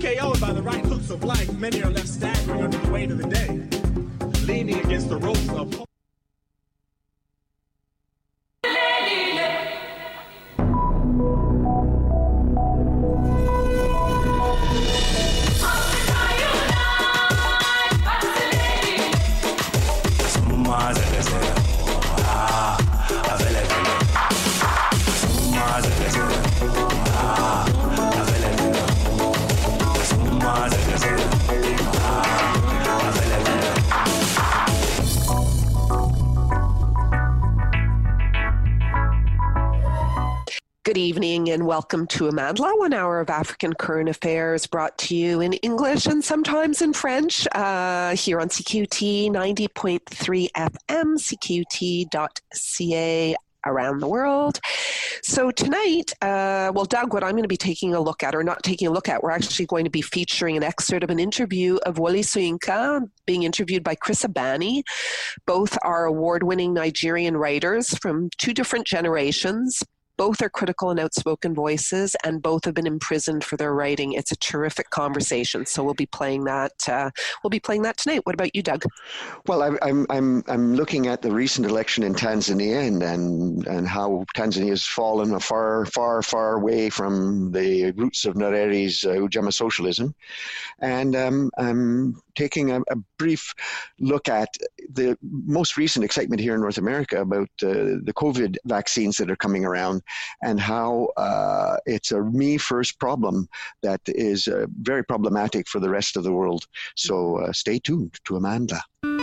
TKO'd by the right hooks of life, many are left staggering under the weight of the day, leaning against the ropes of hope. Good evening and welcome to Amandla, 1 hour of African current affairs brought to you in English and sometimes in French here on CQT 90.3 FM, CQT.ca around the world. So tonight, Doug, what I'm going to be taking a look at, or not taking a look at, we're actually going to be featuring an excerpt of an interview of Wole Soyinka being interviewed by Chris Abani. Both are award-winning Nigerian writers from two different generations. Both are critical and outspoken voices, and both have been imprisoned for their writing. It's a terrific conversation, so we'll be playing that. We'll be playing that tonight. What about you, Doug? Well, I'm looking at the recent election in Tanzania and how Tanzania has fallen far away from the roots of Nyerere's Ujamaa socialism, and I'm taking a brief look at the most recent excitement here in North America about the COVID vaccines that are coming around, and how it's a me first problem that is very problematic for the rest of the world. So stay tuned to Amandla.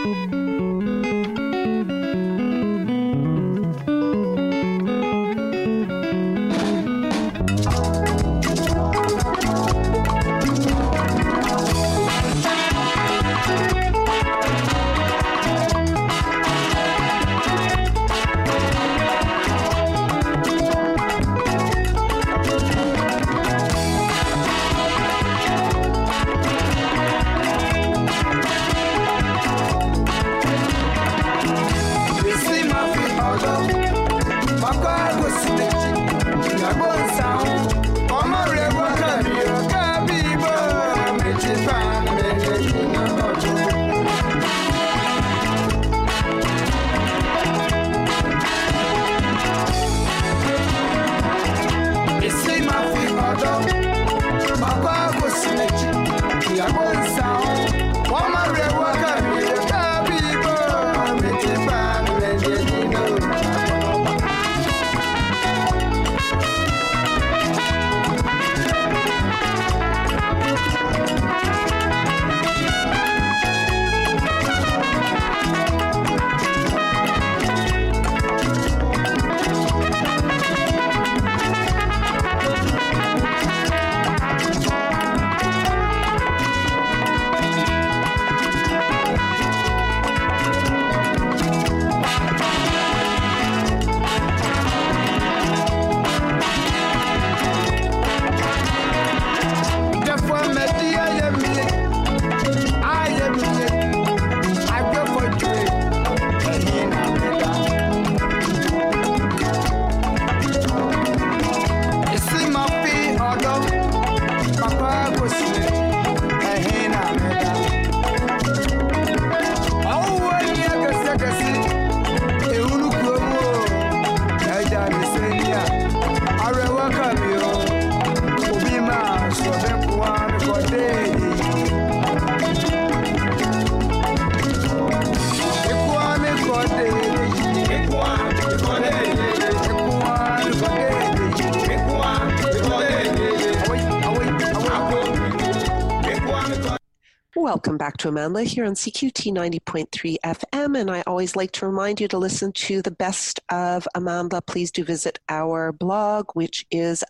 Welcome back to Amandla here on CQT 90.3 FM, and I always like to remind you to listen to the best of Amandla. Please do visit our blog, which is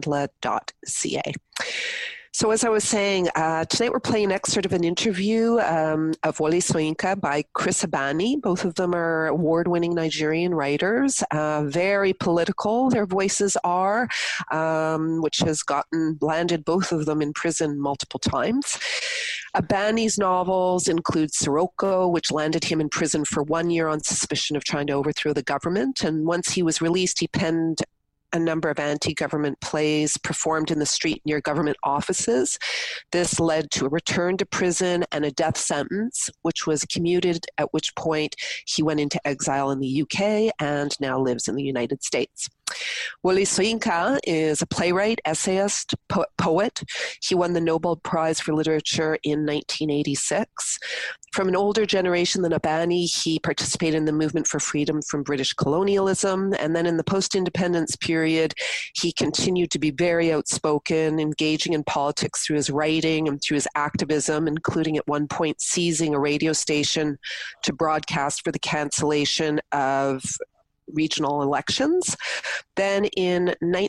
amandla.ca. So as I was saying, tonight we're playing an excerpt of an interview of Wole Soyinka by Chris Abani. Both of them are award-winning Nigerian writers, very political, their voices are, which has landed both of them in prison multiple times. Abani's novels include Sirocco, which landed him in prison for 1 year on suspicion of trying to overthrow the government. And once he was released, he penned a number of anti-government plays performed in the street near government offices. This led to a return to prison and a death sentence, which was commuted, at which point he went into exile in the UK and now lives in the United States. Wole Soyinka is a playwright, essayist, poet. He won the Nobel Prize for Literature in 1986. From an older generation than Abani, he participated in the movement for freedom from British colonialism. And then in the post-independence period, he continued to be very outspoken, engaging in politics through his writing and through his activism, including at one point seizing a radio station to broadcast for the cancellation of regional elections. Then in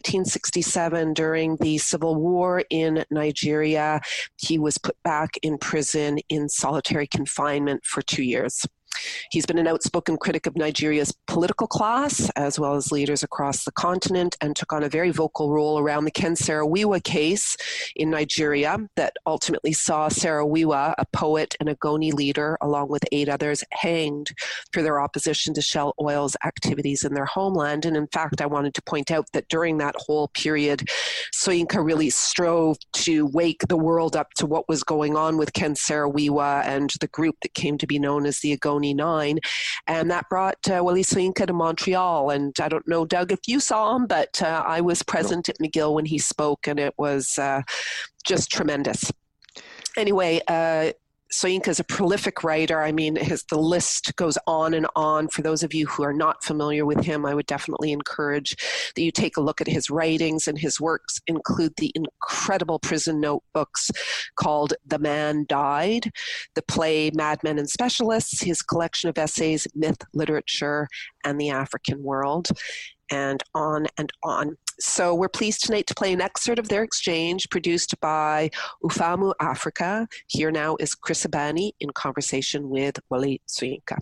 1967, during the civil war in Nigeria, he was put back in prison in solitary confinement for 2 years. He's been an outspoken critic of Nigeria's political class, as well as leaders across the continent, and took on a very vocal role around the Ken Saro-Wiwa case in Nigeria that ultimately saw Saro-Wiwa, a poet and Ogoni leader, along with 8 others, hanged for their opposition to Shell Oil's activities in their homeland. And in fact, I wanted to point out that during that whole period, Soyinka really strove to wake the world up to what was going on with Ken Saro-Wiwa and the group that came to be known as the Ogoni 9, and that brought Wole Soyinka to Montreal. And I don't know, Doug, if you saw him, but I was present at McGill when he spoke, and it was just tremendous. Anyway, Soyinka is a prolific writer. I mean, the list goes on and on. For those of you who are not familiar with him, I would definitely encourage that you take a look at his writings, and his works include the incredible prison notebooks called The Man Died, the play Madmen and Specialists, his collection of essays, Myth, Literature, and the African World, and on and on. So we're pleased tonight to play an excerpt of their exchange produced by Ufamu Africa. Here now is Chris Abani in conversation with Wole Soyinka.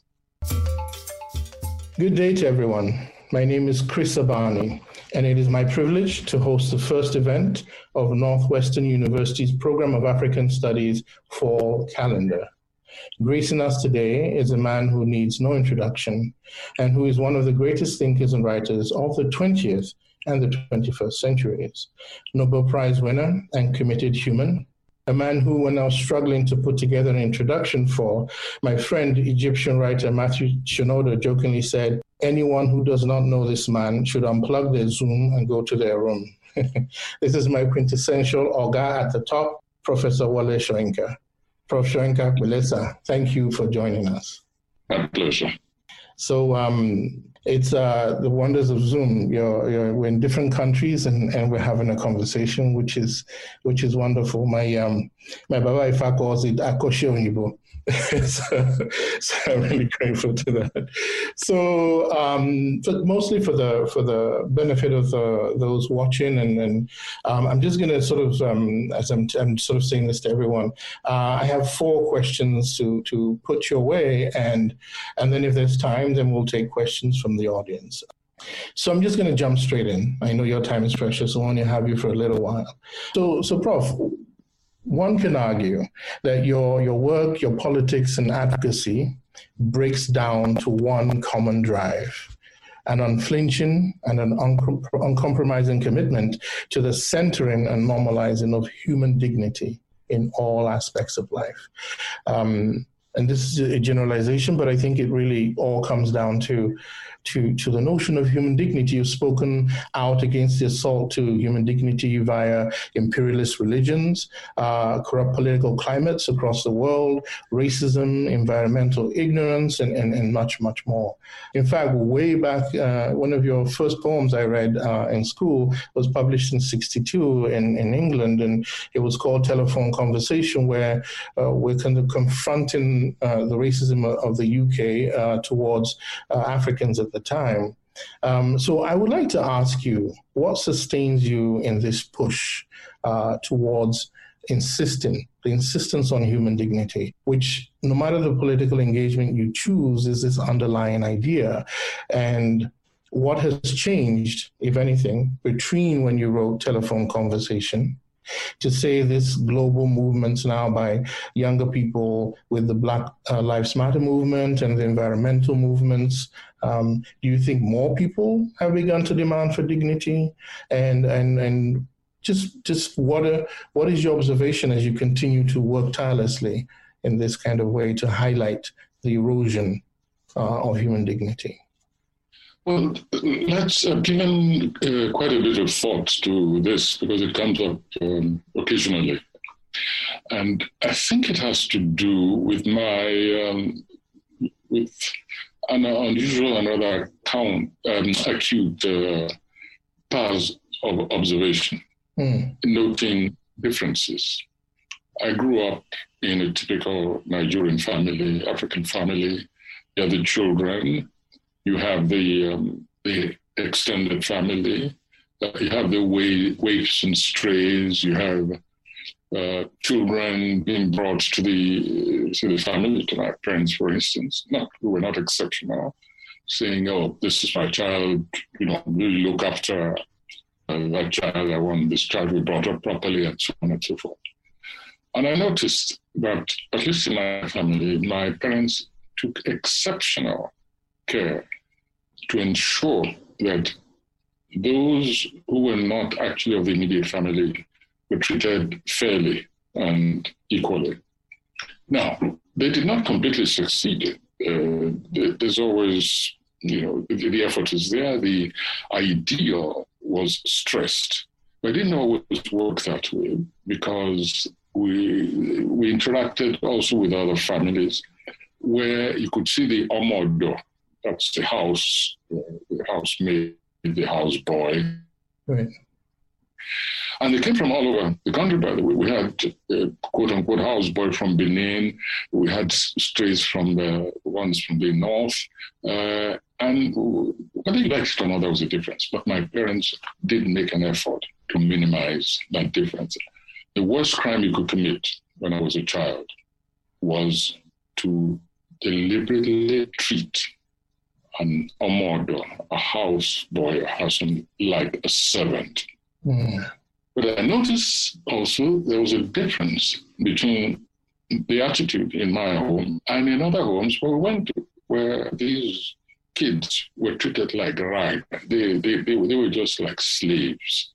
Good day to everyone. My name is Chris Abani, and it is my privilege to host the first event of Northwestern University's Program of African Studies Fall Calendar. Gracing us today is a man who needs no introduction and who is one of the greatest thinkers and writers of the 20th and the 21st centuries. Nobel Prize winner and committed human, a man who, when I was struggling to put together an introduction for, my friend, Egyptian writer Matthew Shinoda jokingly said, anyone who does not know this man should unplug their Zoom and go to their room. This is my quintessential Oga at the top, Professor Wole Soyinka. Prof. Soyinka Wilesa, thank you for joining us. My pleasure. So it's the wonders of Zoom. We're in different countries and we're having a conversation, which is wonderful. My Baba Ifa calls it Akoshe Onyibo. so I'm really grateful to that. So mostly for the benefit of those watching, and I'm just going to sort of, as I'm sort of saying this to everyone, I have 4 questions to put your way, and then if there's time, then we'll take questions from the audience. So I'm just going to jump straight in. I know your time is precious, so I want to have you for a little while. So Prof, one can argue that your work, your politics and advocacy breaks down to one common drive, an unflinching and an uncompromising commitment to the centering and normalizing of human dignity in all aspects of life. And this is a generalization, but I think it really all comes down to the notion of human dignity. You've spoken out against the assault to human dignity via imperialist religions, corrupt political climates across the world, racism, environmental ignorance, and much, much more. In fact, way back, one of your first poems I read in school was published in 1962 in England, and it was called Telephone Conversation, where we're kind of confronting the racism of the UK towards Africans at the time. So I would like to ask you, what sustains you in this push towards the insistence on human dignity, which no matter the political engagement you choose is this underlying idea? And what has changed, if anything, between when you wrote Telephone Conversation to say this global movements now by younger people with the Black Lives Matter movement and the environmental movements, do you think more people have begun to demand for dignity? And just what is your observation as you continue to work tirelessly in this kind of way to highlight the erosion of human dignity? Well, that's given quite a bit of thought to this because it comes up occasionally. And I think it has to do with my, with an unusual and rather acute powers of observation, noting differences. I grew up in a typical Nigerian family, African family. You have the children, you have the extended family, you have the waifs and strays, you have children being brought to the family, to my parents, for instance. We were not exceptional, saying, "Oh, this is my child. Really look after that child. I want this child to be brought up properly," and so on and so forth. And I noticed that, at least in my family, my parents took exceptional care to ensure that those who were not actually of the immediate family were treated fairly and equally. Now, they did not completely succeed. There's always, the effort is there. The ideal was stressed. But I didn't always work that way because we interacted also with other families where you could see the omodo, that's the housemaid, the houseboy. Right. And they came from all over the country, by the way. We had a quote-unquote houseboy from Benin. We had strays from the ones from the north. And whether you liked it or not, there was a difference. But my parents did make an effort to minimize that difference. The worst crime you could commit when I was a child was to deliberately treat an omodo, a houseboy, a husband, like a servant. But I noticed also there was a difference between the attitude in my home and in other homes where we went to, where these kids were treated like rag. They were just like slaves.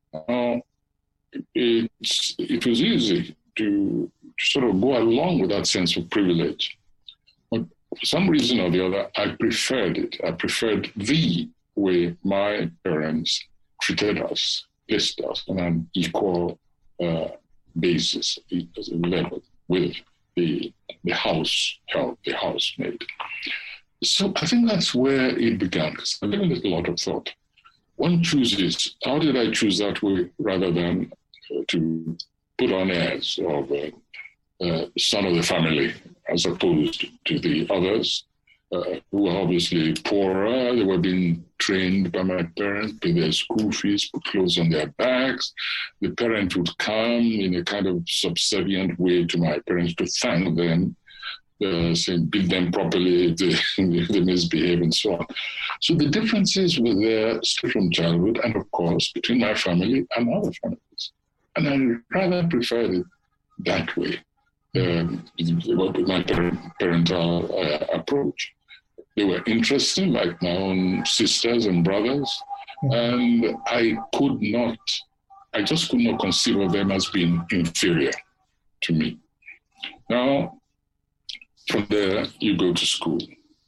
It was easy to sort of go along with that sense of privilege. But for some reason or the other, I preferred it. I preferred the way my parents treated us, placed us on an equal basis, level with the house help, the housemaid. So I think that's where it began, because I've given it a lot of thought. One chooses, how did I choose that way rather than to put on airs of son of the family as opposed to the others who were obviously poorer. They were being trained by my parents, pay their school fees, put clothes on their backs. The parent would come in a kind of subservient way to my parents to thank them, saying, beat them properly if they misbehave and so on. So the differences were there still from childhood and, of course, between my family and other families. And I rather preferred it that way, with my parental approach. They were interesting, like my own sisters and brothers, and I just could not consider them as being inferior to me. Now, from there, you go to school.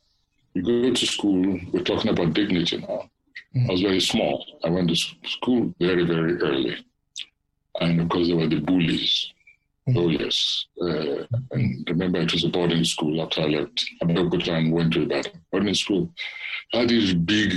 We're talking about dignity now. I was very small. I went to school very, very early. And of course, there were the bullies. Oh, yes. And remember, it was a boarding school after I left Abeokuta and went to Ibadan. Boarding school had these big,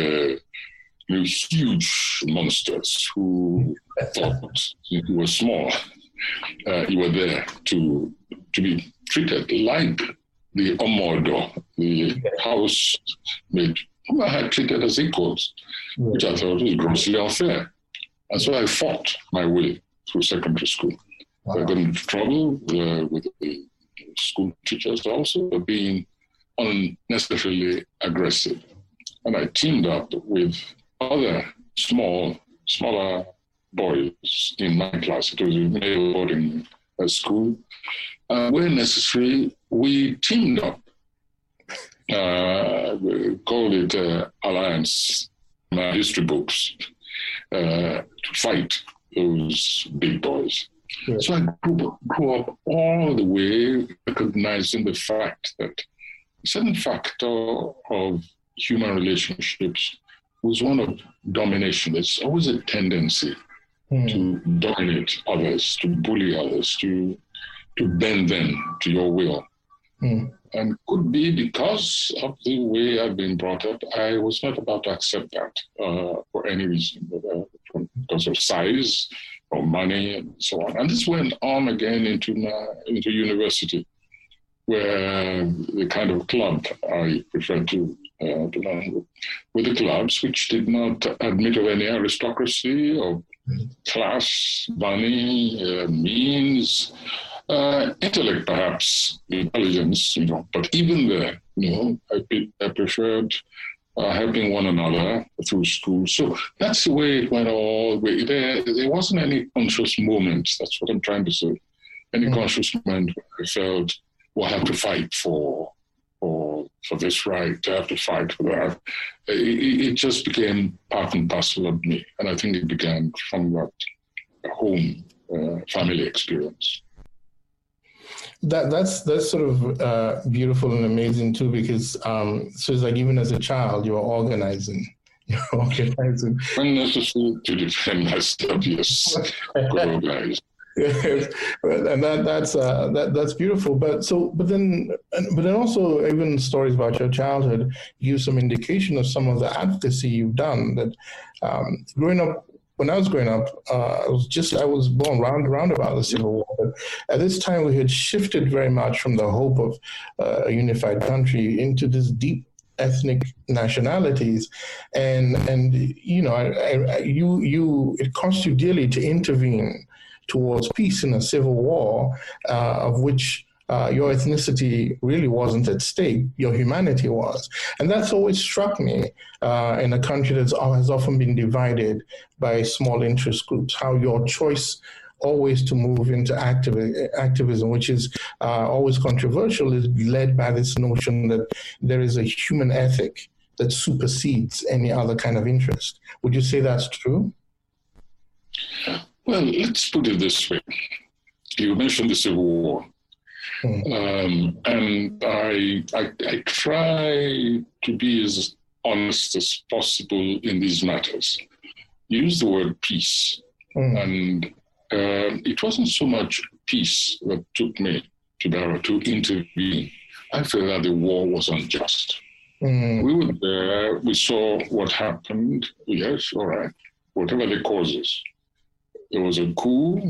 huge monsters who thought you were small. You were there to be treated like the omodo, the housemaid, who I had treated as equals, which I thought was grossly unfair. And so I fought my way through secondary school. Wow. I got into trouble with the school teachers also for being unnecessarily aggressive. And I teamed up with other smaller boys in my class. It was a male boarding school. Where necessary, we teamed up. We called it Alliance, my history books, to fight those big boys. Yeah. So I grew up all the way recognizing the fact that a certain factor of human relationships was one of domination. There's always a tendency to dominate others, to bully others, to bend them to your will. And could be because of the way I've been brought up, I was not about to accept that for any reason, because of size or money and so on. And this went on again into university, where the kind of club I preferred to belong with the clubs, which did not admit of any aristocracy or class, money, means, intellect, perhaps, intelligence, but even there, I preferred helping one another through school. So that's the way it went all the way. There wasn't any conscious moment, that's what I'm trying to say, any conscious moment where I felt, well, I have to fight for this right, I have to fight for that. It just became part and parcel of me. And I think it began from that home family experience. That's sort of beautiful and amazing too, because so it's like even as a child you are organizing. You're organizing. When necessary to defend myself, yes, organize. Yes, and that's beautiful. But then also even stories about your childhood give some indication of some of the advocacy you've done. That growing up. When I was growing up, I was born round about the Civil War. But at this time, we had shifted very much from the hope of a unified country into this deep ethnic nationalities, and it cost you dearly to intervene towards peace in a civil war, of which your ethnicity really wasn't at stake, your humanity was. And that's always struck me in a country that has often been divided by small interest groups, how your choice always to move into activism, which is always controversial, is led by this notion that there is a human ethic that supersedes any other kind of interest. Would you say that's true? Well, let's put it this way. You mentioned the Civil War. And I try to be as honest as possible in these matters. Use the word peace. And it wasn't so much peace that took me to intervene. I felt that the war was unjust. We were there, we saw what happened. Yes, all right, whatever the causes. There was a coup.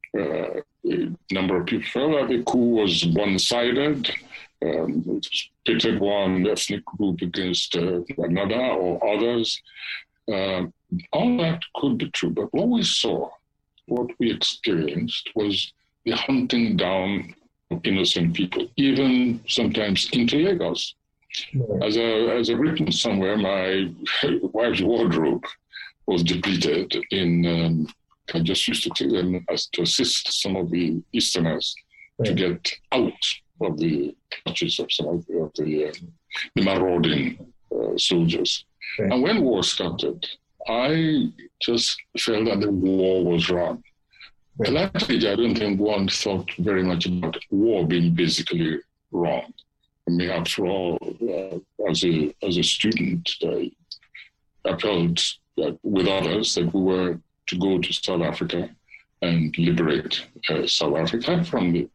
A number of people felt that the coup was one-sided. It pitted one ethnic group against another or others. All that could be true, but what we saw, what we experienced was the hunting down of innocent people, even sometimes into Lagos. As I've written somewhere, my wife's wardrobe was depleted in... I just used to take them to assist some of the Easterners to get out of the clutches of some of the marauding soldiers. And when war started, I just felt that the war was wrong. At that stage, I don't think one thought very much about war being basically wrong. I mean, after all, as a student, I felt that with others that we were to go to South Africa and liberate South Africa from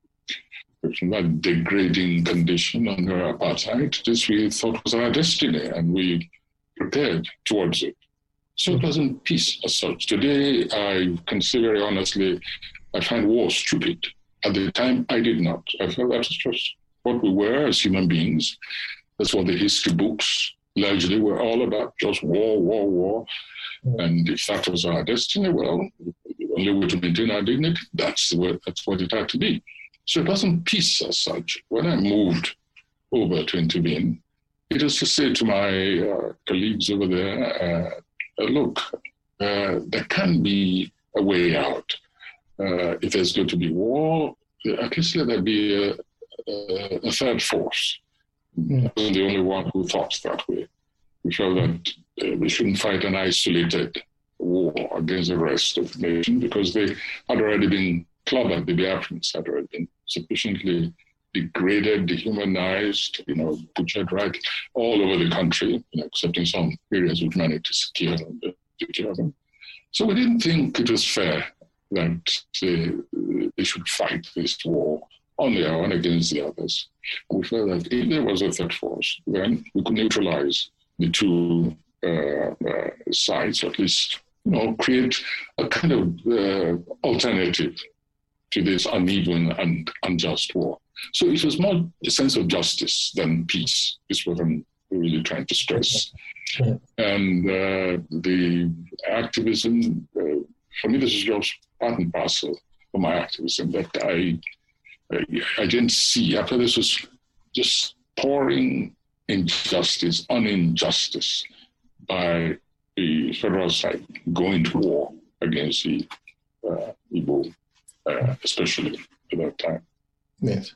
that degrading condition under apartheid. This we thought was our destiny, and we prepared towards it. So it wasn't peace as such. Today, I can say very honestly, I find war stupid. At the time, I did not. I felt that's just what we were as human beings. That's what the history books largely were all about, just war, war, war. And if that was our destiny, well, the only way to maintain our dignity, that's what it had to be. So it wasn't peace as such. When I moved over to intervene, it was to say to my colleagues over there, look, there can be a way out. If there's going to be war, at least let there be a third force. I wasn't the only one who thought that way. We felt that they shouldn't fight an isolated war against the rest of the nation because they had already been clobbered. The Biafrans had already been sufficiently degraded, dehumanized, butchered right all over the country, except in some areas which managed to secure them. So we didn't think it was fair that they should fight this war on their own against the others. We felt that if there was a third force, then we could neutralize the two sides, or at least create a kind of alternative to this uneven and unjust war. So it was more a sense of justice than peace, is what I'm really trying to stress. Okay. And the activism, for me, this is just part and parcel of my activism that I didn't see. After this was just pouring injustice on injustice by the federal side going to war against the Igbo, especially at that time. Yes.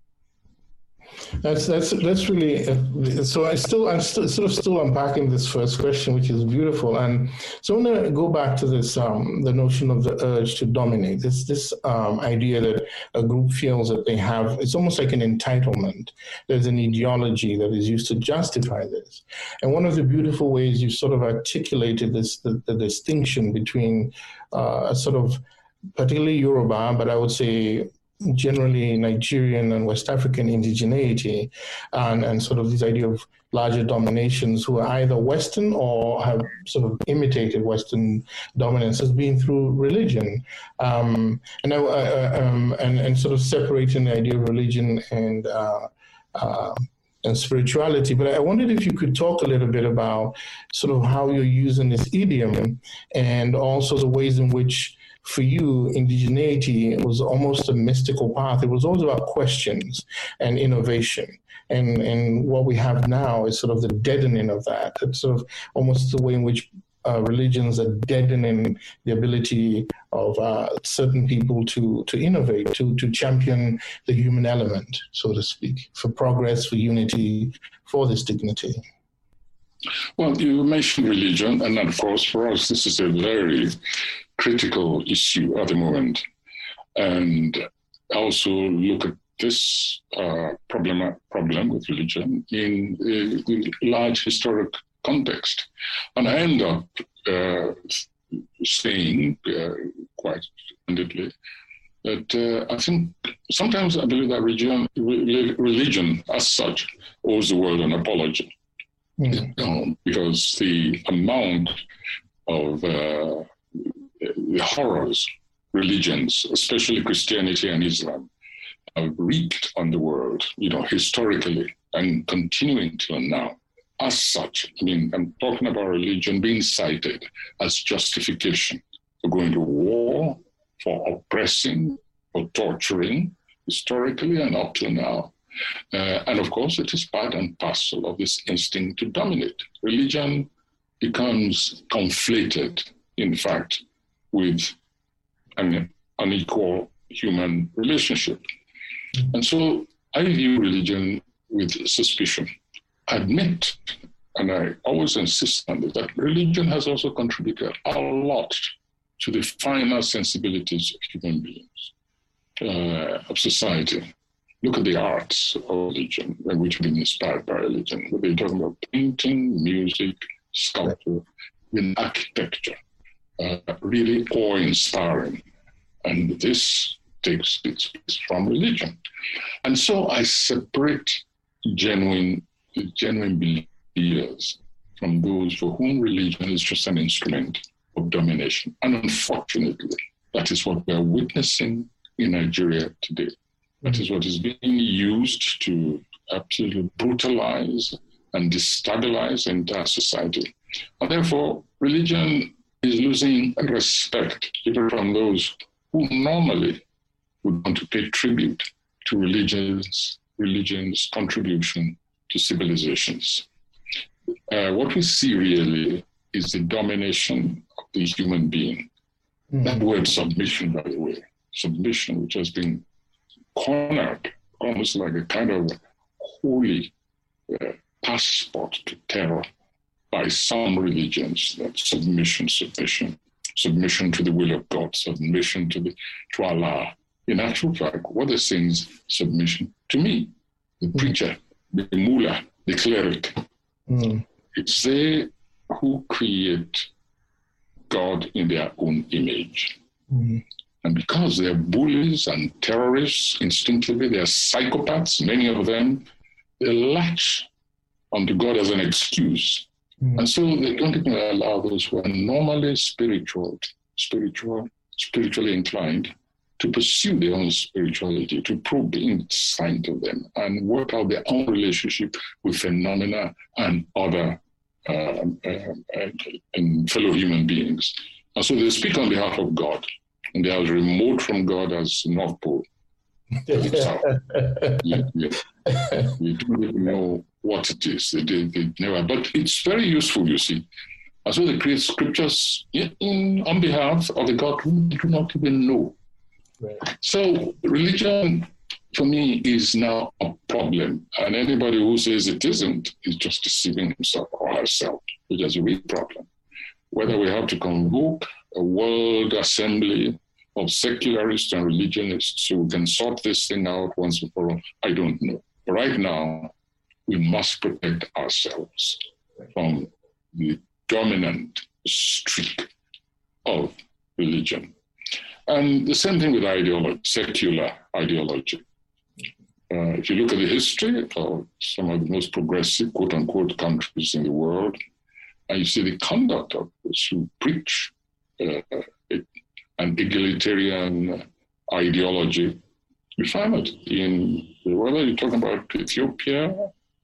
That's really so. I'm still unpacking this first question, which is beautiful, and so I'm going to go back to this the notion of the urge to dominate. This idea that a group feels that they have. It's almost like an entitlement. There's an ideology that is used to justify this, and one of the beautiful ways you sort of articulated this the distinction between sort of particularly Yoruba, but I would say generally Nigerian and West African indigeneity and sort of this idea of larger dominations who are either Western or have sort of imitated Western dominance as being through religion, and sort of separating the idea of religion and spirituality. But I wondered if you could talk a little bit about sort of how you're using this idiom and also the ways in which for you, indigeneity was almost a mystical path. It was always about questions and innovation. And what we have now is sort of the deadening of that. It's sort of almost the way in which religions are deadening the ability of certain people to innovate, to champion the human element, so to speak, for progress, for unity, for this dignity. Well, you mentioned religion, and of course, for us, this is a very critical issue at the moment. And also look at this problem with religion in a large historic context. And I end up saying quite candidly that I think sometimes I believe that religion as such owes the world an apology. Because the amount of the horrors religions, especially Christianity and Islam, have wreaked on the world, historically and continuing till now. As such, I'm talking about religion being cited as justification for going to war, for oppressing, for torturing, historically and up to now. And of course, it is part and parcel of this instinct to dominate. Religion becomes conflated, in fact, with an unequal human relationship. And so I view religion with suspicion. I admit, and I always insist on this, that religion has also contributed a lot to the finer sensibilities of human beings, of society. Look at the arts of religion, which have been inspired by religion. Whether you're talking about painting, music, sculpture, even architecture, really awe-inspiring. And this takes its place from religion. And so I separate genuine believers from those for whom religion is just an instrument of domination. And unfortunately, that is what we're witnessing in Nigeria today. That is what is being used to absolutely brutalize and destabilize the entire society. And therefore, religion is losing respect even from those who normally would want to pay tribute to religion's contribution to civilizations. What we see really is the domination of the human being. That word submission, by the way, submission, which has been cornered almost like a kind of holy passport to terror by some religions, that submission to the will of God, submission to Allah. In actual fact, what they're saying is submission to me, the preacher, the mullah, the cleric. It's they who create God in their own image. And because they're bullies and terrorists, instinctively, they're psychopaths, many of them, they latch onto God as an excuse. And so they don't even allow those who are normally spiritually inclined to pursue their own spirituality, to probe inside of them and work out their own relationship with phenomena and other and fellow human beings. And so they speak on behalf of God, and they are as remote from God as North Pole. We don't even know what it is. They never, but it's very useful, you see. And so they create scriptures on behalf of the God who they do not even know. Right. So religion, for me, is now a problem. And anybody who says it isn't is just deceiving himself or herself, which is a real problem. Whether we have to convoke a world assembly of secularists and religionists so we can sort this thing out once and for all, I don't know. But right now, we must protect ourselves from the dominant streak of religion. And the same thing with ideology, secular ideology. If you look at the history of some of the most progressive, quote-unquote, countries in the world, and you see the conduct of those who preach an egalitarian ideology, you find it in, whether you're talking about Ethiopia,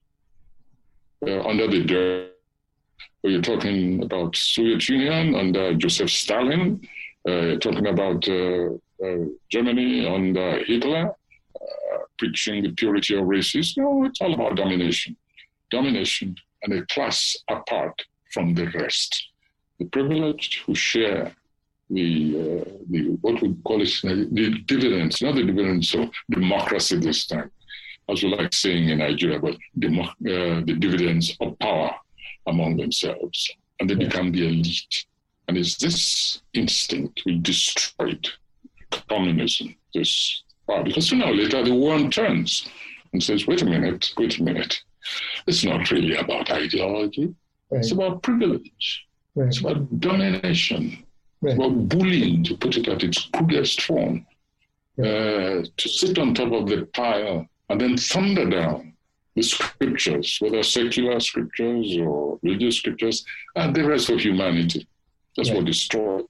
under the dirt, or you're talking about Soviet Union under Joseph Stalin, talking about Germany under Hitler, preaching the purity of races. No, it's all about domination. Domination and a class apart from the rest. The privileged who share the what we call it, the dividends, not the dividends of democracy this time, as we like saying in Nigeria, but the dividends of power among themselves. And they become the elite. And it's this instinct we destroyed communism, this power. Because sooner or later the world turns and says, wait a minute. It's not really about ideology. Right. It's about privilege. Right. It's about domination. Right. It's about bullying, to put it at its crudest form. To sit on top of the pile and then thunder down the scriptures, whether secular scriptures or religious scriptures, and the rest of humanity. That's what destroyed.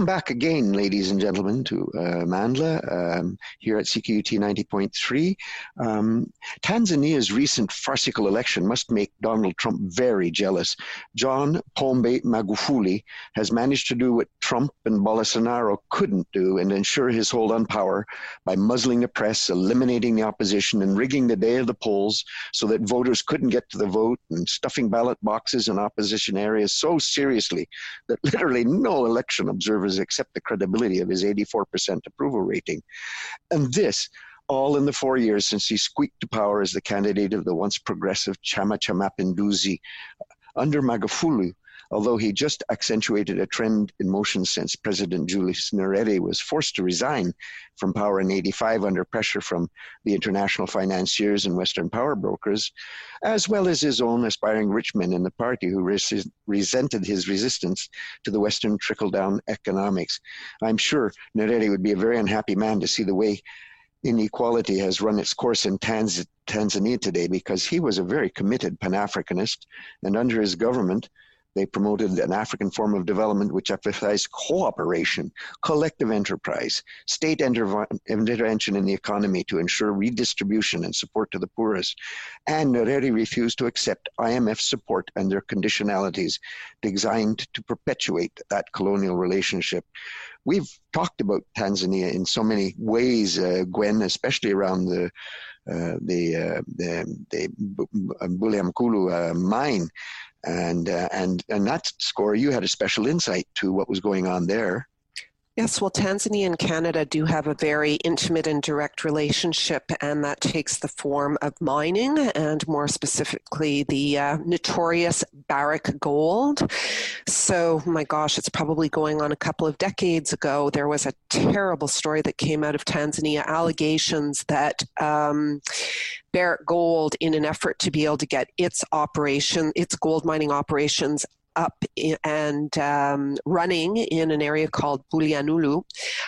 Welcome back again, ladies and gentlemen, to Amandla here at CQUT 90.3. Tanzania's recent farcical election must make Donald Trump very jealous. John Pombe Magufuli has managed to do what Trump and Bolsonaro couldn't do and ensure his hold on power by muzzling the press, eliminating the opposition, and rigging the day of the polls so that voters couldn't get to the vote, and stuffing ballot boxes in opposition areas so seriously that literally no election observers accept the credibility of his 84% approval rating. And this, all in the 4 years since he squeaked to power as the candidate of the once progressive Chama cha Mapinduzi. Under Magufuli, although he just accentuated a trend in motion since President Julius Nyerere was forced to resign from power in '85 under pressure from the international financiers and Western power brokers, as well as his own aspiring rich men in the party who resented his resistance to the Western trickle-down economics. I'm sure Nyerere would be a very unhappy man to see the way inequality has run its course in Tanzania today, because he was a very committed Pan-Africanist, and under his government, they promoted an African form of development which emphasized cooperation, collective enterprise, state intervention in the economy to ensure redistribution and support to the poorest. And Nyerere refused to accept IMF support and their conditionalities designed to perpetuate that colonial relationship. We've talked about Tanzania in so many ways, Gwen, especially around the Bulyanhulu mine. And that score, you had a special insight to what was going on there. Yes, well, Tanzania and Canada do have a very intimate and direct relationship, and that takes the form of mining, and more specifically, the notorious Barrick Gold. So, my gosh, it's probably going on a couple of decades ago. There was a terrible story that came out of Tanzania, allegations that Barrick Gold, in an effort to be able to get its gold mining operations up and running in an area called Bulyanhulu,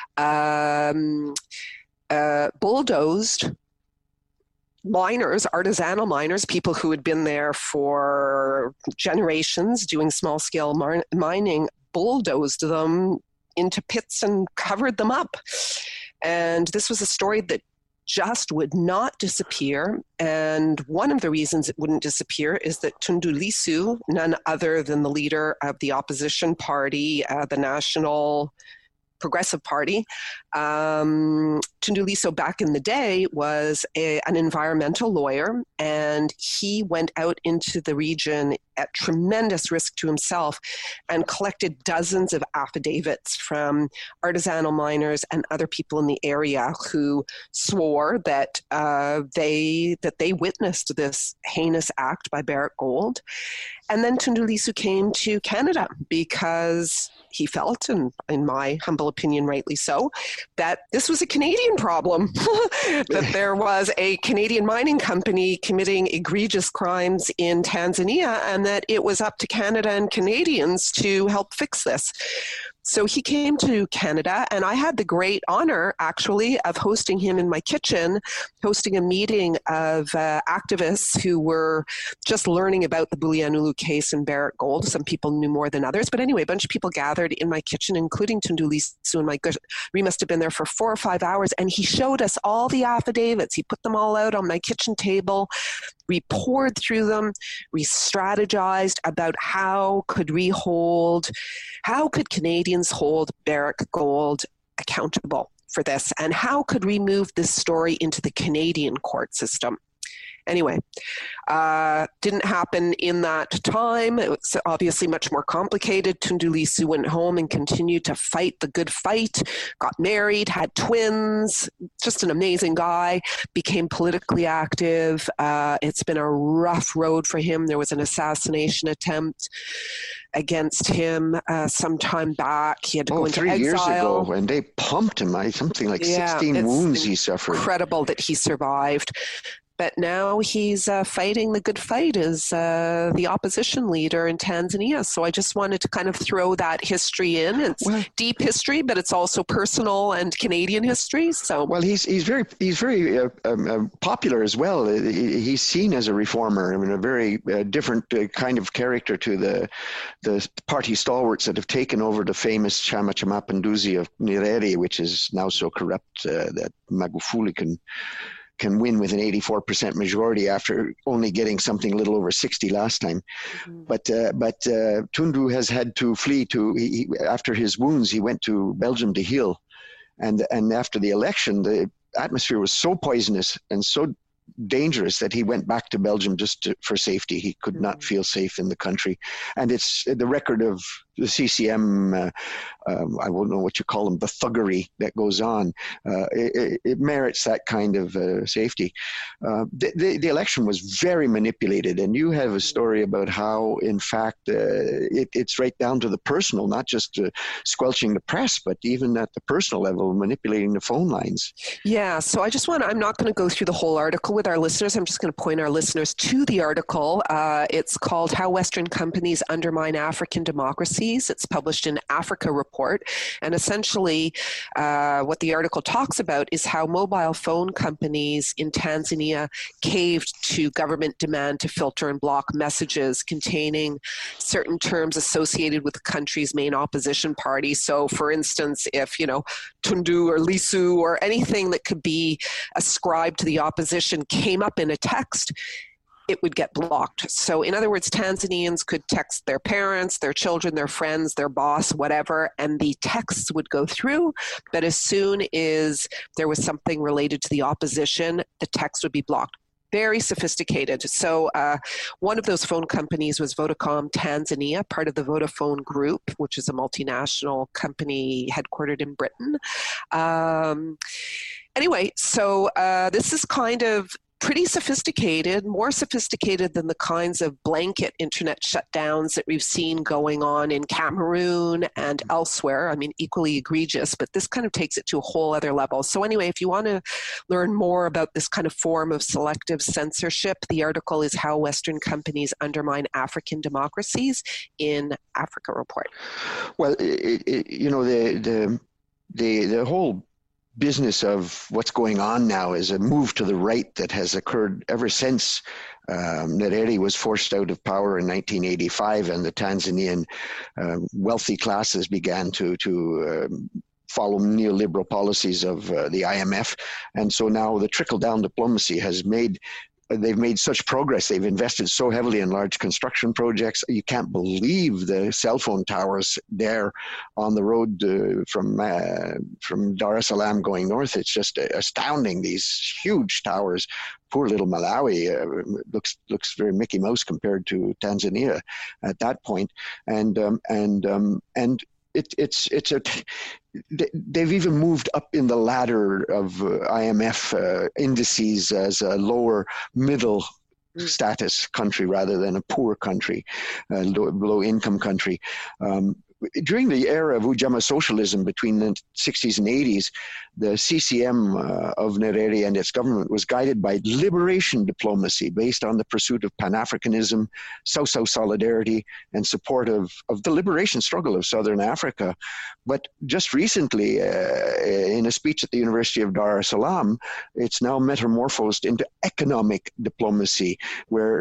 bulldozed miners, artisanal miners, people who had been there for generations doing small-scale mining, bulldozed them into pits and covered them up. And this was a story that just would not disappear. And one of the reasons it wouldn't disappear is that Tundu Lissu, none other than the leader of the opposition party, the National Progressive Party, Tundu Lissu back in the day was an environmental lawyer, and he went out into the region at tremendous risk to himself and collected dozens of affidavits from artisanal miners and other people in the area who swore that they witnessed this heinous act by Barrick Gold. And then Tundu Lissu came to Canada because he felt, and in my humble opinion, rightly so, that this was a Canadian problem, that there was a Canadian mining company committing egregious crimes in Tanzania, and that it was up to Canada and Canadians to help fix this. So he came to Canada, and I had the great honor, actually, of hosting him in my kitchen, hosting a meeting of activists who were just learning about the Bulyanhulu case and Barrick Gold. Some people knew more than others. But anyway, a bunch of people gathered in my kitchen, including Tundu Lissu, and we must have been there for 4 or 5 hours, and he showed us all the affidavits. He put them all out on my kitchen table. We poured through them. We strategized about how could Canadians hold Barrick Gold accountable for this, and how could we move this story into the Canadian court system. Anyway, didn't happen in that time. It was obviously much more complicated. Tundu Lissu went home and continued to fight the good fight, got married, had twins, just an amazing guy, became politically active. It's been a rough road for him. There was an assassination attempt against him some time back. He had to go into 3 exile. years ago, and they pumped him. Something like 16 wounds he suffered. Incredible that he survived. But now he's fighting the good fight as the opposition leader in Tanzania. So I just wanted to kind of throw that history in. It's deep history, but it's also personal and Canadian history. So he's very popular as well. He's seen as a reformer. I mean, a very different kind of character to the party stalwarts that have taken over the famous Chama cha Mapinduzi of Nyerere, which is now so corrupt that Magufuli can win with an 84% majority after only getting something a little over 60 last time. Mm-hmm. But Tundu has had to flee after his wounds. He went to Belgium to heal, and after the election, the atmosphere was so poisonous and so dangerous that he went back to Belgium for safety. He could not feel safe in the country, and it's the record of the CCM. I won't know what you call them, the thuggery that goes on. It merits that kind of safety. The election was very manipulated, and you have a story about how, in fact, it's right down to the personal, not just squelching the press, but even at the personal level, manipulating the phone lines. Yeah, so I'm not going to go through the whole article with our listeners. I'm just going to point our listeners to the article. It's called How Western Companies Undermine African Democracy. It's published in Africa Report. And essentially, what the article talks about is how mobile phone companies in Tanzania caved to government demand to filter and block messages containing certain terms associated with the country's main opposition party. So, for instance, if, Tundu or Lisu or anything that could be ascribed to the opposition came up in a text, it would get blocked. So in other words, Tanzanians could text their parents, their children, their friends, their boss, whatever, and the texts would go through. But as soon as there was something related to the opposition, the text would be blocked. Very sophisticated. So one of those phone companies was Vodacom Tanzania, part of the Vodafone Group, which is a multinational company headquartered in Britain. Anyway, so this is kind of pretty sophisticated, more sophisticated than the kinds of blanket internet shutdowns that we've seen going on in Cameroon and elsewhere. I mean, equally egregious, but this kind of takes it to a whole other level. So anyway, if you want to learn more about this kind of form of selective censorship, the article is How Western Companies Undermine African Democracies in Africa Report. Well, the whole business of what's going on now is a move to the right that has occurred ever since Nyerere was forced out of power in 1985, and the Tanzanian wealthy classes began to follow neoliberal policies of the IMF. And so now the trickle-down diplomacy they've made such progress. They've invested so heavily in large construction projects. You can't believe the cell phone towers there on the road from Dar es Salaam going north. It's just astounding, these huge towers. Poor little Malawi looks very Mickey Mouse compared to Tanzania at that point. They've even moved up in the ladder of IMF indices as a lower middle status country rather than a poor country, low income country. During the era of Ujamaa socialism between the 60s and 80s, the CCM of Nyerere and its government was guided by liberation diplomacy based on the pursuit of Pan-Africanism, South-South solidarity, and support of the liberation struggle of Southern Africa. But just recently, in a speech at the University of Dar es Salaam, it's now metamorphosed into economic diplomacy, where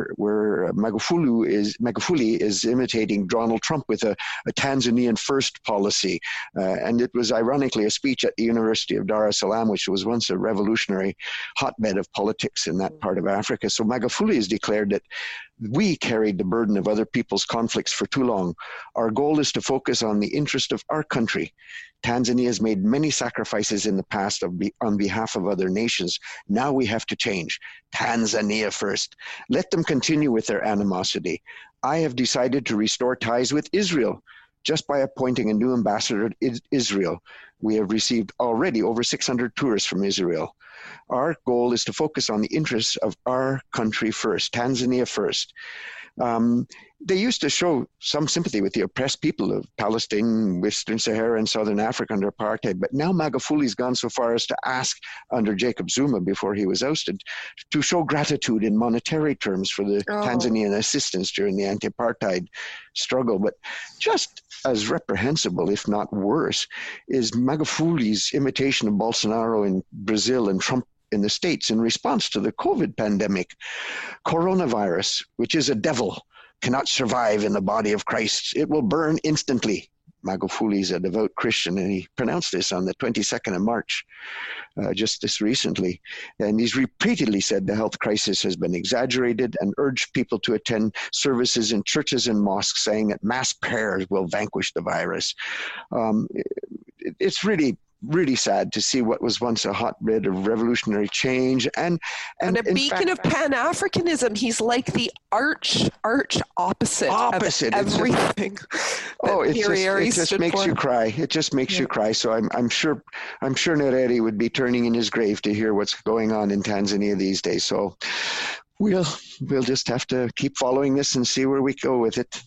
Magufuli is imitating Donald Trump with a Tanzanian first policy. And it was ironically a speech at the University of Dar es Salaam, which was once a revolutionary hotbed of politics in that part of Africa. So Magufuli has declared that we carried the burden of other people's conflicts for too long. Our goal is to focus on the interest of our country. Tanzania has made many sacrifices in the past on behalf of other nations. Now we have to change. Tanzania first. Let them continue with their animosity. I have decided to restore ties with Israel just by appointing a new ambassador to Israel. We have received already over 600 tourists from Israel. Our goal is to focus on the interests of our country first, Tanzania first. They used to show some sympathy with the oppressed people of Palestine, Western Sahara, and Southern Africa under apartheid. But now Magufuli's gone so far as to ask, under Jacob Zuma before he was ousted, to show gratitude in monetary terms for the Tanzanian assistance during the anti-apartheid struggle. But just as reprehensible, if not worse, is Magufuli's imitation of Bolsonaro in Brazil and Trump in the States in response to the COVID pandemic. Coronavirus, which is a devil, cannot survive in the body of Christ. It will burn instantly. Magufuli is a devout Christian, and he pronounced this on the 22nd of March, just this recently. And he's repeatedly said the health crisis has been exaggerated and urged people to attend services in churches and mosques, saying that mass prayers will vanquish the virus. It's really sad to see what was once a hotbed of revolutionary change and a beacon of Pan-Africanism. He's like the arch opposite of everything. It just makes you cry. It just makes you cry. So I'm sure Nyerere would be turning in his grave to hear what's going on in Tanzania these days. So we'll just have to keep following this and see where we go with it.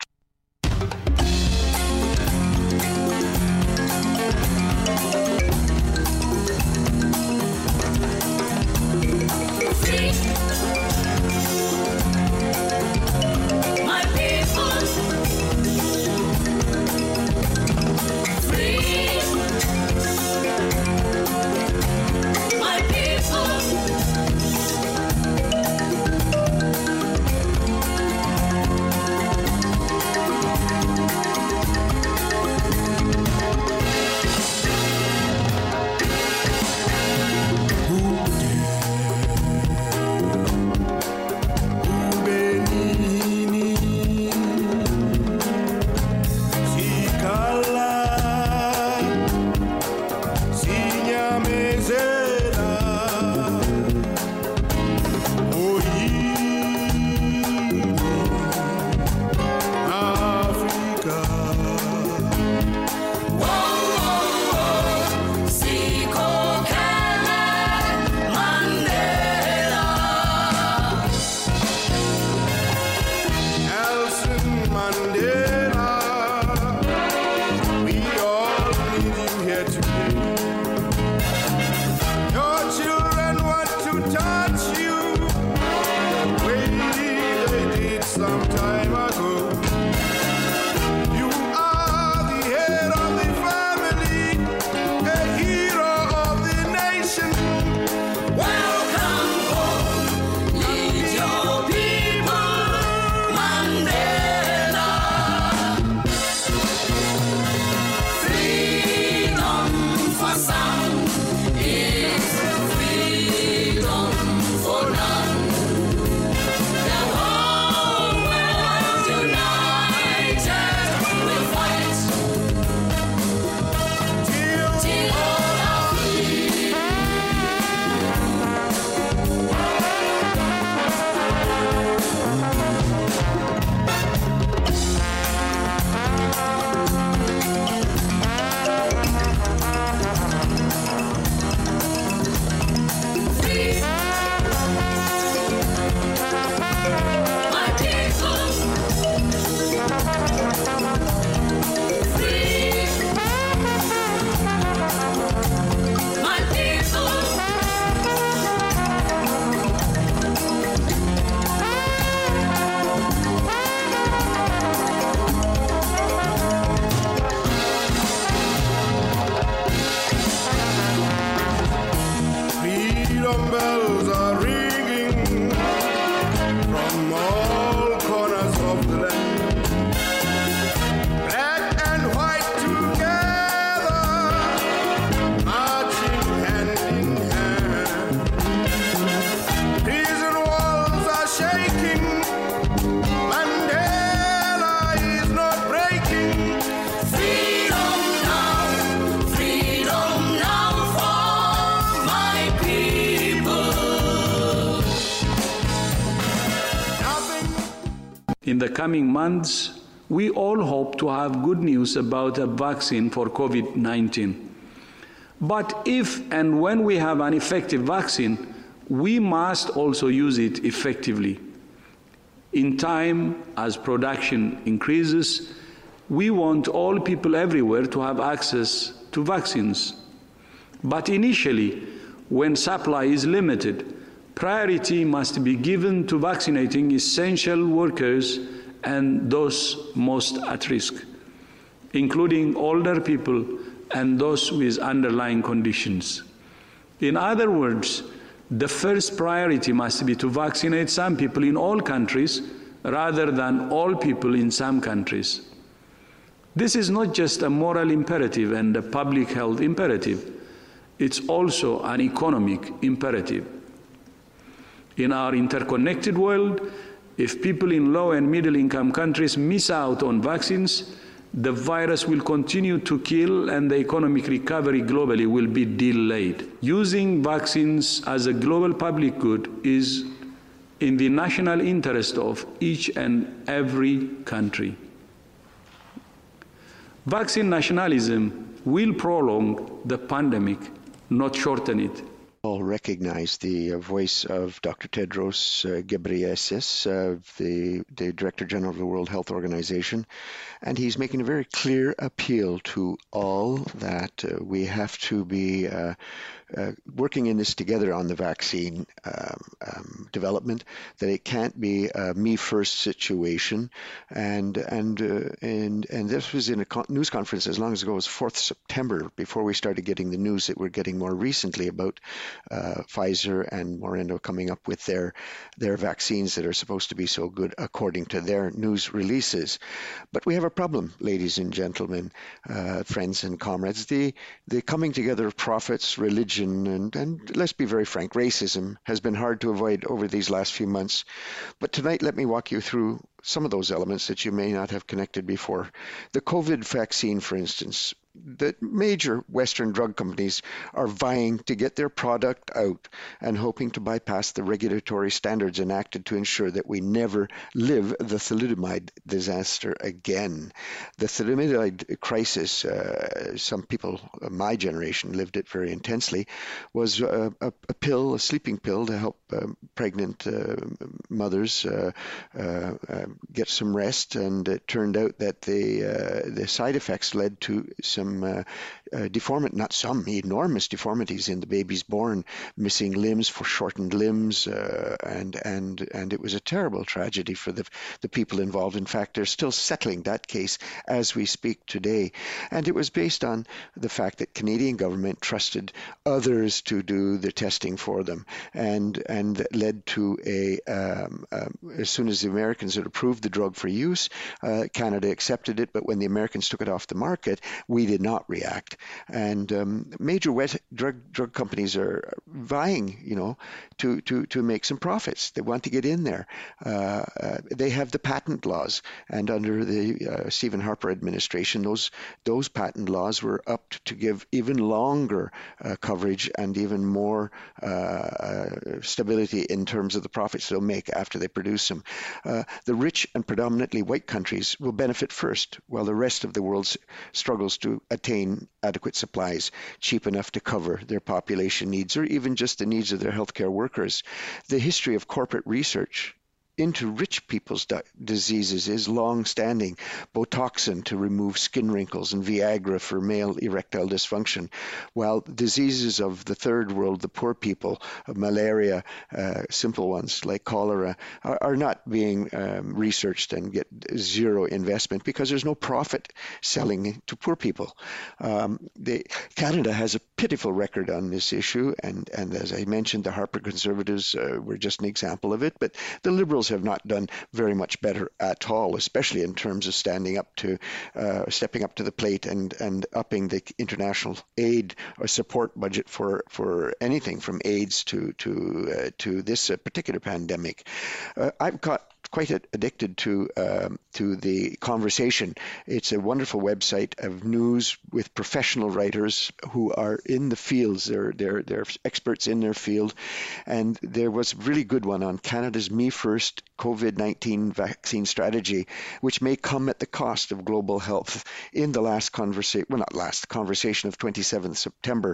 In the coming months, we all hope to have good news about a vaccine for COVID-19. But if and when we have an effective vaccine, we must also use it effectively. In time, as production increases, we want all people everywhere to have access to vaccines. But initially, when supply is limited, priority must be given to vaccinating essential workers and those most at risk, including older people and those with underlying conditions. In other words, the first priority must be to vaccinate some people in all countries rather than all people in some countries. This is not just a moral imperative and a public health imperative, it's also an economic imperative. In our interconnected world, if people in low and middle income countries miss out on vaccines, the virus will continue to kill and the economic recovery globally will be delayed. Using vaccines as a global public good is in the national interest of each and every country. Vaccine nationalism will prolong the pandemic, not shorten it. All recognize the voice of Dr. Tedros Ghebreyesus, the Director General of the World Health Organization, and he's making a very clear appeal to all that we have to be working in this together on the vaccine development, that it can't be a me first situation, and this was in a news conference as long ago as 4th September, before we started getting the news that we're getting more recently about Pfizer and Moderna coming up with their vaccines that are supposed to be so good according to their news releases. But we have a problem, ladies and gentlemen, friends and comrades. The coming together of prophets, religion, and let's be very frank, racism has been hard to avoid over these last few months. But tonight, let me walk you through some of those elements that you may not have connected before. The COVID vaccine, for instance. The major Western drug companies are vying to get their product out and hoping to bypass the regulatory standards enacted to ensure that we never live the thalidomide disaster again. The thalidomide crisis, some people, my generation, lived it very intensely, was a pill, a sleeping pill to help pregnant mothers get some rest, and it turned out that the side effects led to some enormous deformities in the babies born, missing limbs, for shortened limbs, and it was a terrible tragedy for the people involved. In fact, they're still settling that case as we speak today, and it was based on the fact that Canadian government trusted others to do the testing for them, and led to as soon as the Americans had approved the drug for use, Canada accepted it, but when the Americans took it off the market, we did not react. And major drug companies are vying, to make some profits. They want to get in there. They have the patent laws, and under the Stephen Harper administration, those patent laws were upped to give even longer coverage and even more stability in terms of the profits they'll make after they produce them. The rich and predominantly white countries will benefit first, while the rest of the world struggles to attain adequate supplies cheap enough to cover their population needs, or even just the needs of their healthcare workers. The history of corporate research into rich people's diseases is long-standing. Botoxin to remove skin wrinkles and Viagra for male erectile dysfunction, while diseases of the third world, the poor people, malaria, simple ones like cholera, are not being researched and get zero investment because there's no profit selling to poor people. Canada has a pitiful record on this issue, and as I mentioned, the Harper Conservatives were just an example of it, but the Liberals have not done very much better at all, especially in terms of stepping up to the plate and upping the international aid or support budget for anything from AIDS to this particular pandemic. I've got quite addicted to the conversation. It's a wonderful website of news with professional writers who are in the fields. They're experts in their field, and there was a really good one on Canada's Me First COVID-19 vaccine strategy, which may come at the cost of global health. In the last conversation, conversation of 27th September,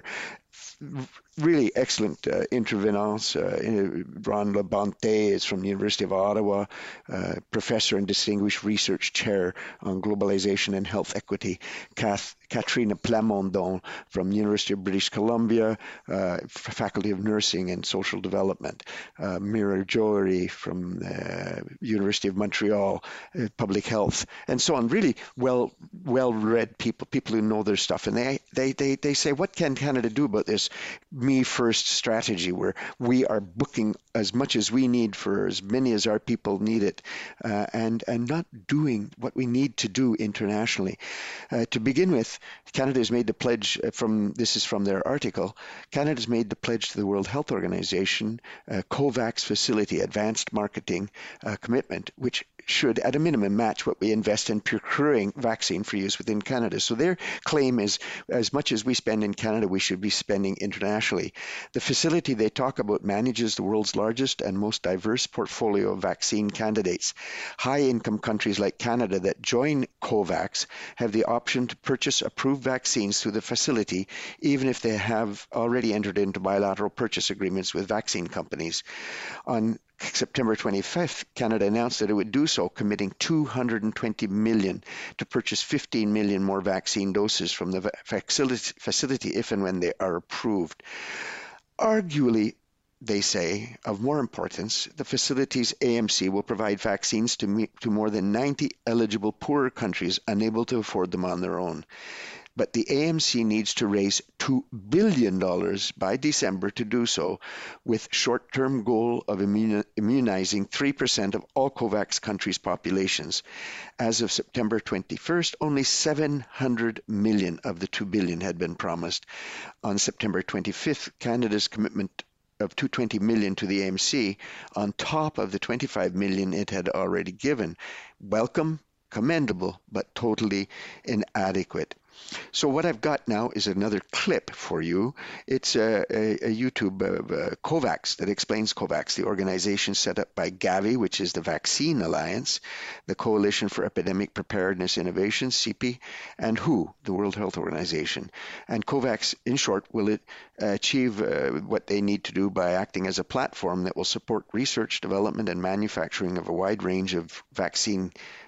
really excellent intervenants. Ron Labonte is from the University of Ottawa, professor and distinguished research chair on globalization and health equity. Katrina Plamondon from the University of British Columbia, Faculty of Nursing and Social Development. Mira Jory from the University of Montreal, Public Health, and so on. Really well-read people who know their stuff. And they say, what can Canada do about this Me First strategy, where we are booking as much as we need for as many as our people need it, and not doing what we need to do internationally. To begin with, Canada has made the pledge this is from their article, Canada's made the pledge to the World Health Organization, COVAX facility, advanced marketing commitment, which should at a minimum match what we invest in procuring vaccine for use within Canada. So their claim is, as much as we spend in Canada, we should be spending internationally. The facility they talk about manages the world's largest and most diverse portfolio of vaccine candidates. High-income countries like Canada that join COVAX have the option to purchase approved vaccines through the facility, even if they have already entered into bilateral purchase agreements with vaccine companies. On September 25th, Canada announced that it would do so, committing $220 million to purchase 15 million more vaccine doses from the facility if and when they are approved. Arguably, they say, of more importance, the facility's AMC will provide vaccines to more than 90 eligible poorer countries unable to afford them on their own. But the AMC needs to raise $2 billion by December to do so, with short-term goal of immunizing 3% of all COVAX countries' populations. As of September 21st, only 700 million of the $2 billion had been promised. On September 25th, Canada's commitment of $220 million to the AMC, on top of the $25 million it had already given. Welcome, commendable, but totally inadequate. So what I've got now is another clip for you. It's a YouTube of COVAX that explains COVAX, the organization set up by Gavi, which is the Vaccine Alliance, the Coalition for Epidemic Preparedness Innovation, CEPI, and WHO, the World Health Organization. And COVAX, in short, will achieve what they need to do by acting as a platform that will support research, development, and manufacturing of a wide range of vaccine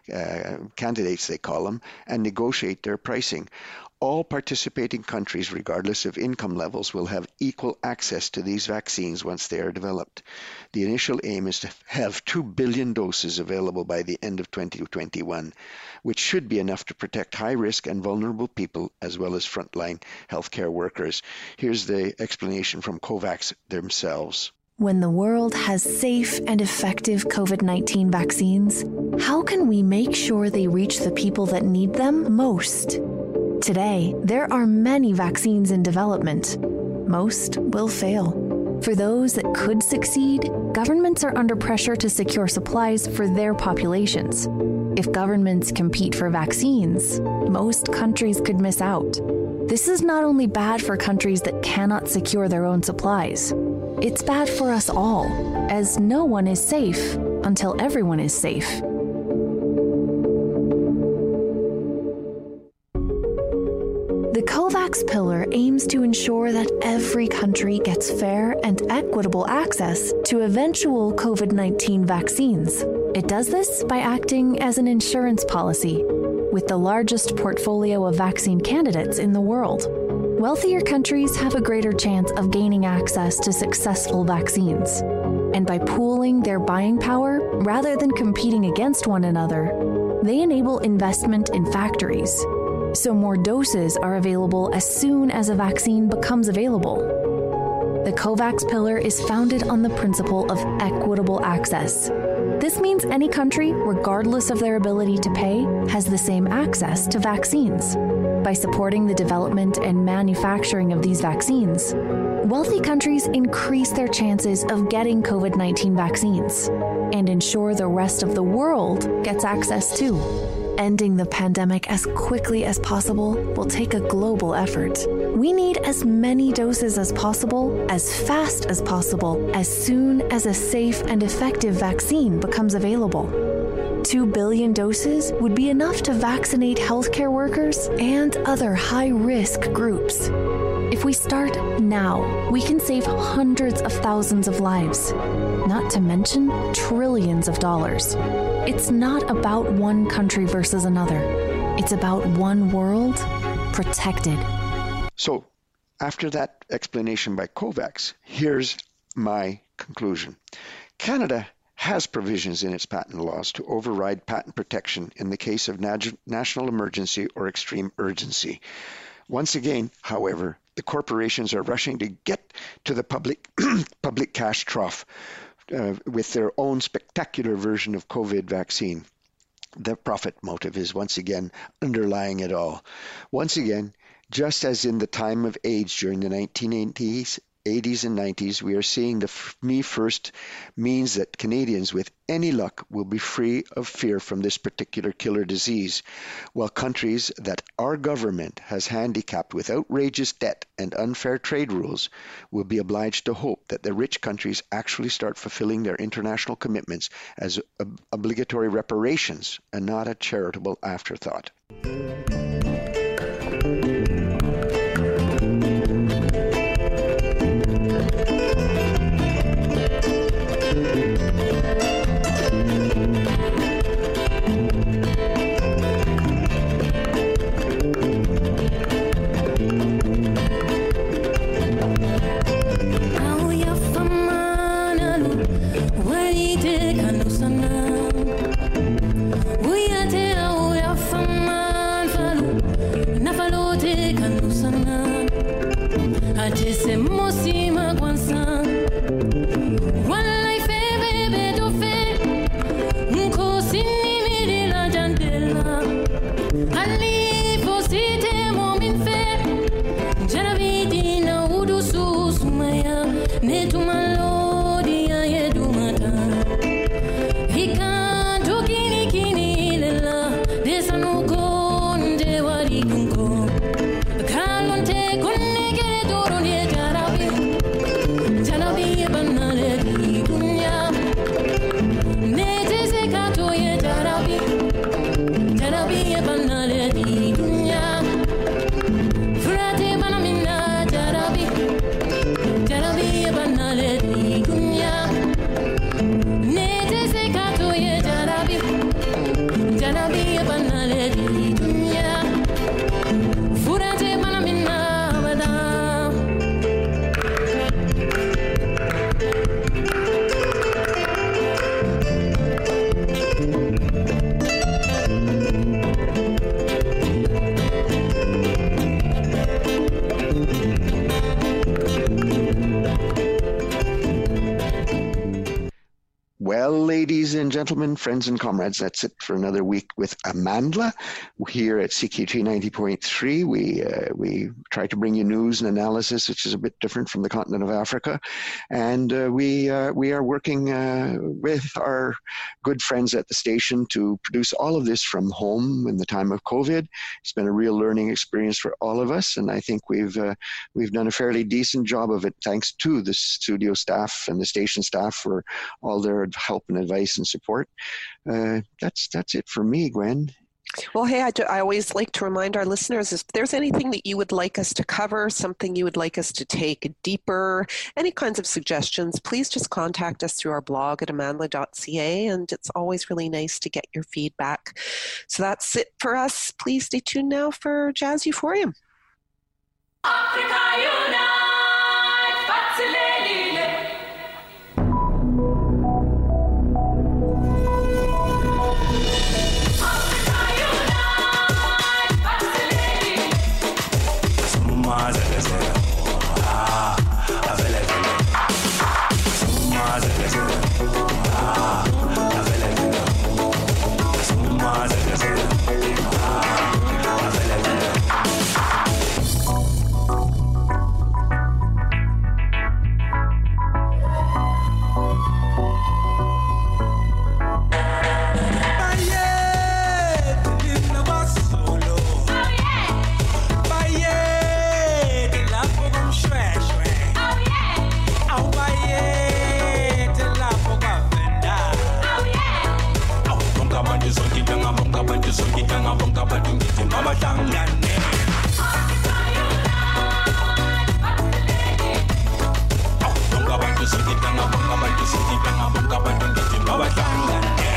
candidates, they call them, and negotiate their pricing. All participating countries, regardless of income levels, will have equal access to these vaccines once they are developed. The initial aim is to have 2 billion doses available by the end of 2021, which should be enough to protect high-risk and vulnerable people as well as frontline healthcare workers. Here's the explanation from COVAX themselves. When the world has safe and effective COVID-19 vaccines, how can we make sure they reach the people that need them most? Today, there are many vaccines in development. Most will fail. For those that could succeed, governments are under pressure to secure supplies for their populations. If governments compete for vaccines, most countries could miss out. This is not only bad for countries that cannot secure their own supplies. It's bad for us all, as no one is safe until everyone is safe. The COVAX pillar aims to ensure that every country gets fair and equitable access to eventual COVID-19 vaccines. It does this by acting as an insurance policy, with the largest portfolio of vaccine candidates in the world. Wealthier countries have a greater chance of gaining access to successful vaccines. And by pooling their buying power, rather than competing against one another, they enable investment in factories. So more doses are available as soon as a vaccine becomes available. The COVAX pillar is founded on the principle of equitable access. This means any country, regardless of their ability to pay, has the same access to vaccines. By supporting the development and manufacturing of these vaccines, wealthy countries increase their chances of getting COVID-19 vaccines. and ensure the rest of the world gets access too. Ending the pandemic as quickly as possible will take a global effort. We need as many doses as possible, as fast as possible, as soon as a safe and effective vaccine becomes available. 2 billion doses would be enough to vaccinate healthcare workers and other high-risk groups. If we start now, we can save hundreds of thousands of lives, not to mention trillions of dollars. It's not about one country versus another. It's about one world protected. So, after that explanation by COVAX, here's my conclusion. Canada has provisions in its patent laws to override patent protection in the case of national emergency or extreme urgency. Once again, however, the corporations are rushing to get to the public cash trough with their own spectacular version of COVID vaccine. The profit motive is once again underlying it all. Once again, just as in the time of AIDS during the 1980s, 80s and 90s, we are seeing the Me First means that Canadians with any luck will be free of fear from this particular killer disease, while countries that our government has handicapped with outrageous debt and unfair trade rules will be obliged to hope that the rich countries actually start fulfilling their international commitments as obligatory reparations and not a charitable afterthought. Ladies and gentlemen, friends and comrades, that's it for another week with Amandla here at CQT 90.3. We try to bring you news and analysis, which is a bit different from the continent of Africa, and we are working with our good friends at the station to produce all of this from home in the time of COVID. It's been a real learning experience for all of us, and I think we've done a fairly decent job of it, thanks to the studio staff and the station staff for all their help and advice and support. That's it for me, Gwen. Well, hey, I always like to remind our listeners, if there's anything that you would like us to cover, something you would like us to take deeper, any kinds of suggestions, please just contact us through our blog at amandla.ca, and it's always really nice to get your feedback. So that's it for us. Please stay tuned now for Jazz Euphorium. Africa Unite, Fatsilelile. bantu sokidanga bonga bantu sokidanga bonga bantu ngithi mabahlangane bonga bantu sokidanga bonga bantu sokidanga bonga bantu ngithi mabahlangane